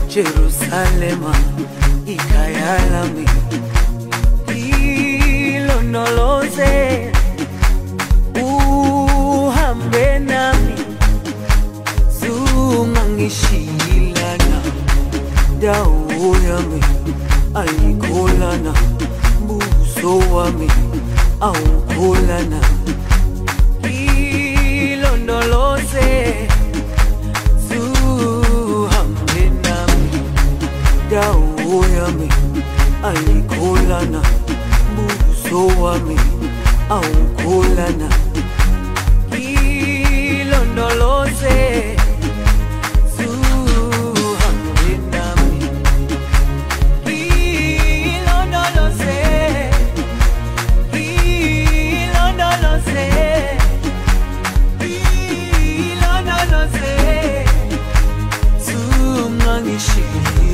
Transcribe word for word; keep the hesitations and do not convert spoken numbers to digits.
Jerusalema ikayalami ilonoloze uhambe nami zungangishilana dawo yami ayikholana buso wami awukholana ilondoloze dawo yami ayikholana buso wami awukholana ilondoloze zuhambe nami ilondoloze ilondoloze ilondoloze zungangishilana